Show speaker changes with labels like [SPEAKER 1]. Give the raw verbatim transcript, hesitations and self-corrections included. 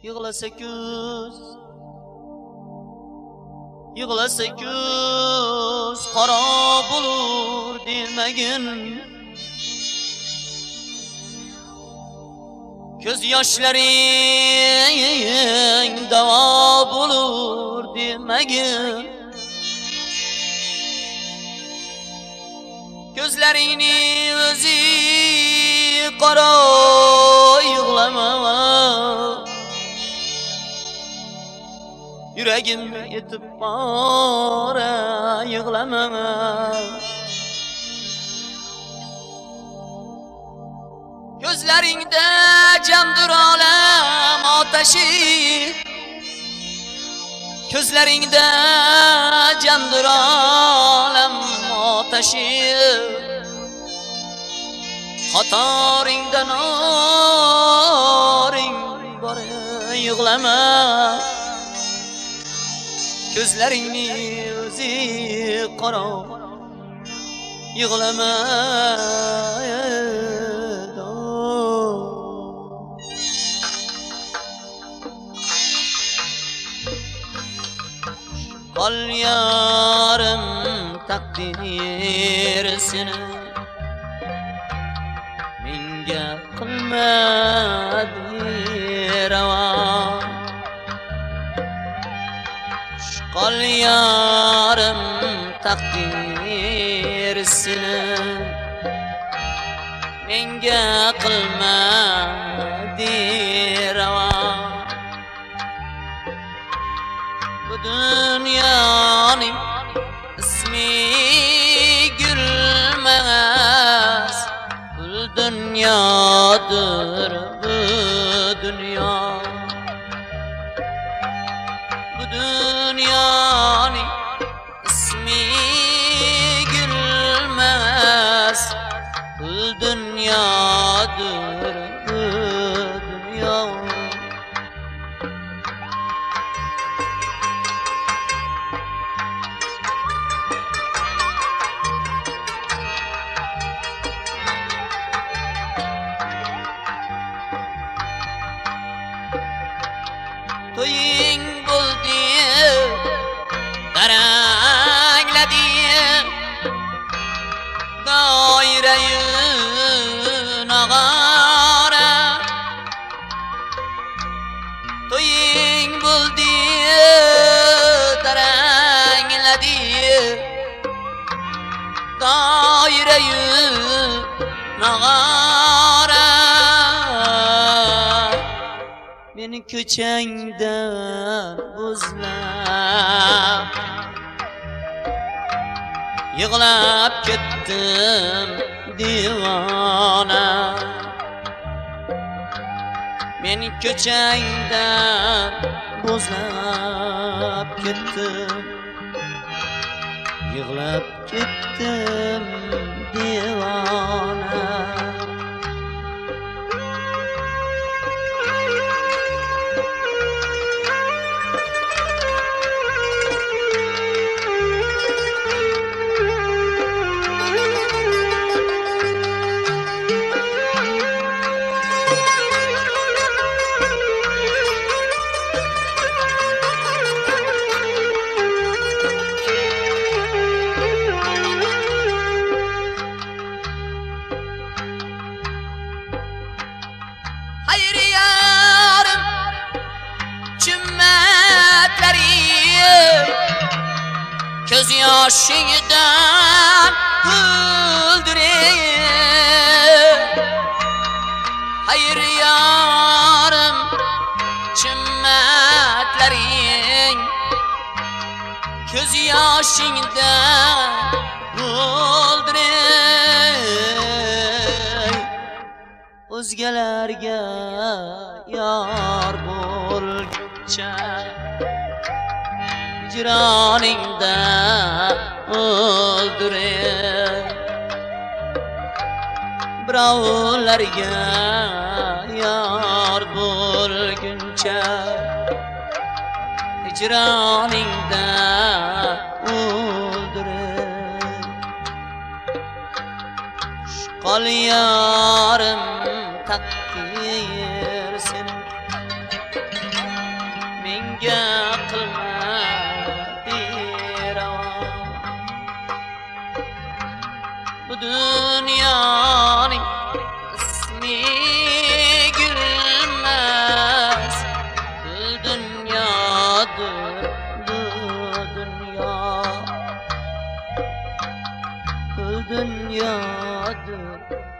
[SPEAKER 1] Yığlasa göz, yığlasa göz qara bulur demegin. Göz yaşların dava bulur demegin. Gözlerini özü qara yığlama. Yüreğim yetip bara yığlama. Gözlerinde candır alem ateşi. Gözlerinde candır alem ateşi. Hataringda naring var yığlama. Gözlerini özü qara yığlama. Al yarım takdir seni menga qilmadi ravo. Al yarım takdir seni menga qilmadi ravo. Bu dünyanın ismi gülmez. Bu dünyadır bu dünya. Bu dünyanın ismi gülmez. Bu dünyadır bu dünya. Toying buldi, darangladi, dairayi nagara. Toying buldi, darangladi, dairayi nagara. Beni köçengden buzlap yığlap kettim divana. Beni köçengden buzlap kettim yığlap kettim divana. Hayır yarım cümmetleri göz yaşından öldüreyim. Hayır yarım cümmetlerin göz yaşından öldüreyim. O'zgalarga yor bo'lguncha hijroningda o'ldiray. Birovlarga yor bo'lguncha hijroningda o'ldiray. Qol yarim takdir seni Bu dünyanın ismi gülmez. Bu dünyadır bu dünya. Bu dünyadır